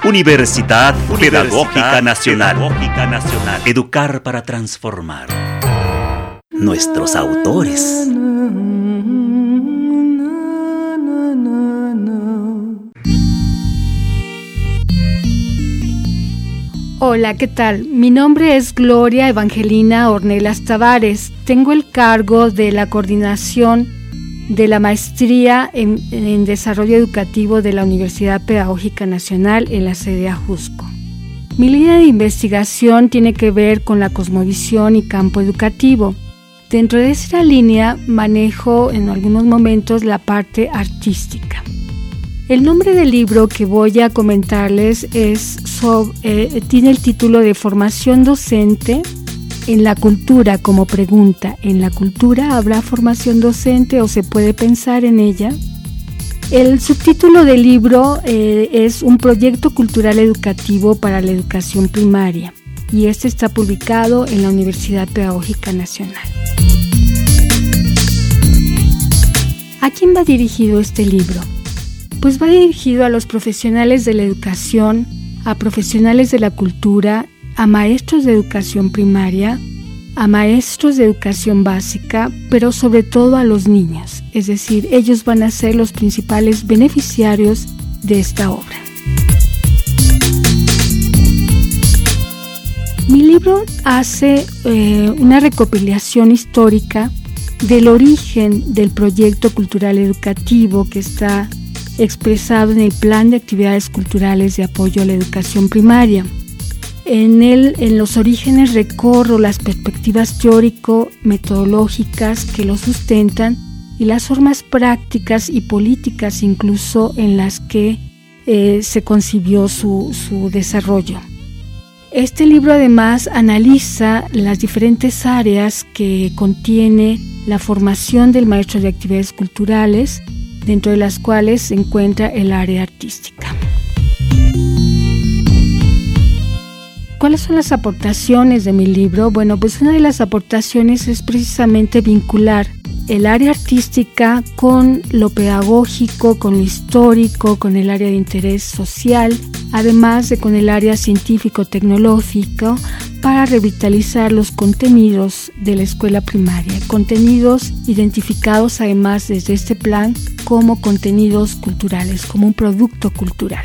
Universidad Pedagógica Nacional. Educar para transformar. Nuestros autores. Hola, ¿qué tal? Mi nombre es Gloria Evangelina Ornelas Tavares. Tengo el cargo de la coordinación de la maestría en Desarrollo Educativo de la Universidad Pedagógica Nacional en la sede Ajusco. Mi línea de investigación tiene que ver con la cosmovisión y campo educativo. Dentro de esta línea manejo en algunos momentos la parte artística. El nombre del libro que voy a comentarles tiene el título de Formación Docente en la Cultura como pregunta. ¿En la cultura habrá formación docente o se puede pensar en ella? El subtítulo del libro es Un proyecto cultural educativo para la educación primaria y este está publicado en la Universidad Pedagógica Nacional. ¿A quién va dirigido este libro? Pues va dirigido a los profesionales de la educación, a profesionales de la cultura, a maestros de educación primaria, a maestros de educación básica, pero sobre todo a los niños. Es decir, ellos van a ser los principales beneficiarios de esta obra. Mi libro hace una recopilación histórica del origen del proyecto cultural educativo que está expresado en el Plan de Actividades Culturales de Apoyo a la Educación Primaria. En los orígenes recorro las perspectivas teórico-metodológicas que lo sustentan y las formas prácticas y políticas incluso en las que se concibió su desarrollo. Este libro además analiza las diferentes áreas que contiene la formación del maestro de actividades culturales, dentro de las cuales se encuentra el área artística. ¿Cuáles son las aportaciones de mi libro? Bueno, pues una de las aportaciones es precisamente vincular el área artística con lo pedagógico, con lo histórico, con el área de interés social, además de con el área científico-tecnológico, para revitalizar los contenidos de la escuela primaria, contenidos identificados además desde este plan como contenidos culturales, como un producto cultural.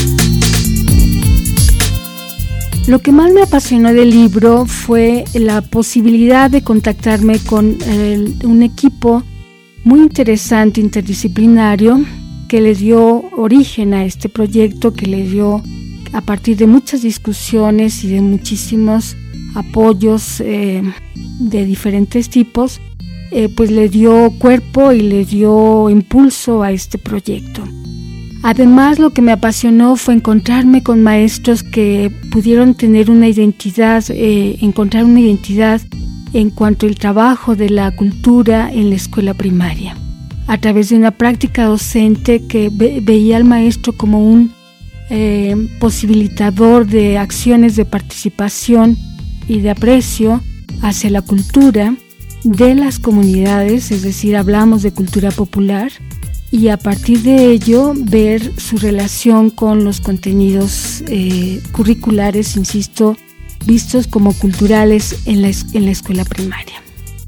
Lo que más me apasionó del libro fue la posibilidad de contactarme con un equipo muy interesante, interdisciplinario, que le dio origen a este proyecto, que le dio, a partir de muchas discusiones y de muchísimos apoyos de diferentes tipos, pues le dio cuerpo y le dio impulso a este proyecto. Además, lo que me apasionó fue encontrarme con maestros que pudieron tener una identidad, encontrar una identidad en cuanto al trabajo de la cultura en la escuela primaria, a través de una práctica docente que veía al maestro como un posibilitador de acciones de participación y de aprecio hacia la cultura de las comunidades, es decir, hablamos de cultura popular, y a partir de ello ver su relación con los contenidos curriculares, insisto, vistos como culturales en la escuela primaria.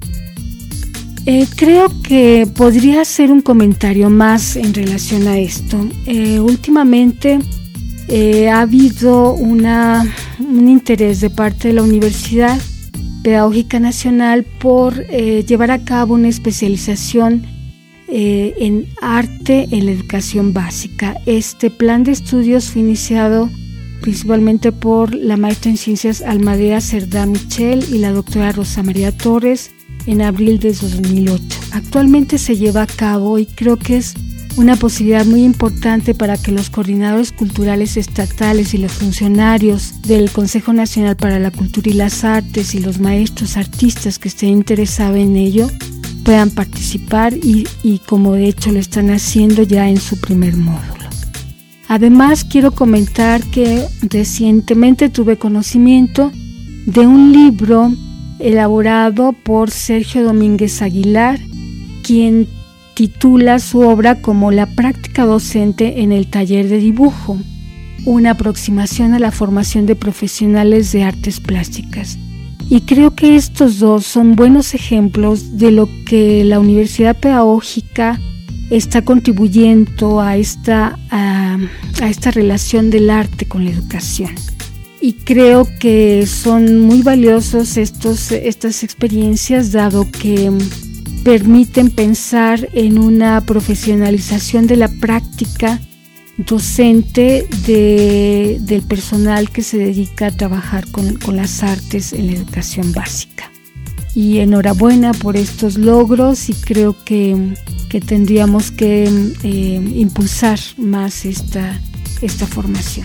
Creo que podría hacer un comentario más en relación a esto. Últimamente ha habido un interés de parte de la Universidad Pedagógica Nacional por llevar a cabo una especialización en arte en la educación básica. Este plan de estudios fue iniciado principalmente por la maestra en ciencias Almadea Cerdá Michel y la doctora Rosa María Torres en abril de 2008. Actualmente se lleva a cabo y creo que es una posibilidad muy importante para que los coordinadores culturales estatales y los funcionarios del Consejo Nacional para la Cultura y las Artes y los maestros artistas que estén interesados en ello puedan participar y como de hecho lo están haciendo ya en su primer módulo. Además, quiero comentar que recientemente tuve conocimiento de un libro elaborado por Sergio Domínguez Aguilar, quien titula su obra como La práctica docente en el taller de dibujo. una aproximación a la formación de profesionales de artes plásticas. Y creo que estos dos son buenos ejemplos de lo que la Universidad Pedagógica está contribuyendo a esta relación del arte con la educación. Y creo que son muy valiosos estas experiencias, dado que permiten pensar en una profesionalización de la práctica docente del personal que se dedica a trabajar con las artes en la educación básica. Y enhorabuena por estos logros, y creo que tendríamos que impulsar más esta formación.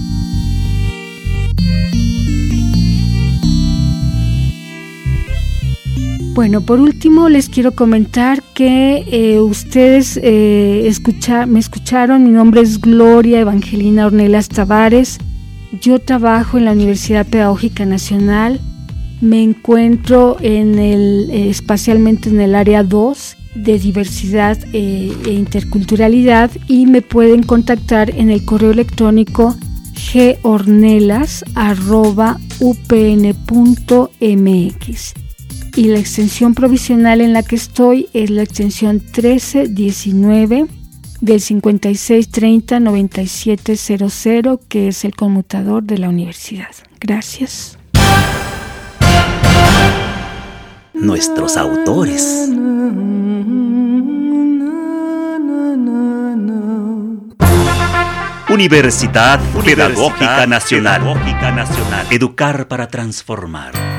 Bueno, por último les quiero comentar que ustedes me escucharon. Mi nombre es Gloria Evangelina Ornelas Tavares. Yo trabajo en la Universidad Pedagógica Nacional. Me encuentro espacialmente en el área 2 de diversidad e interculturalidad, y me pueden contactar en el correo electrónico gornelas@upn.mx. Y la extensión provisional en la que estoy es la extensión 1319 del 5630-9700, que es el conmutador de la universidad. Gracias. Nuestros autores. Universidad Pedagógica Nacional. Educar para transformar.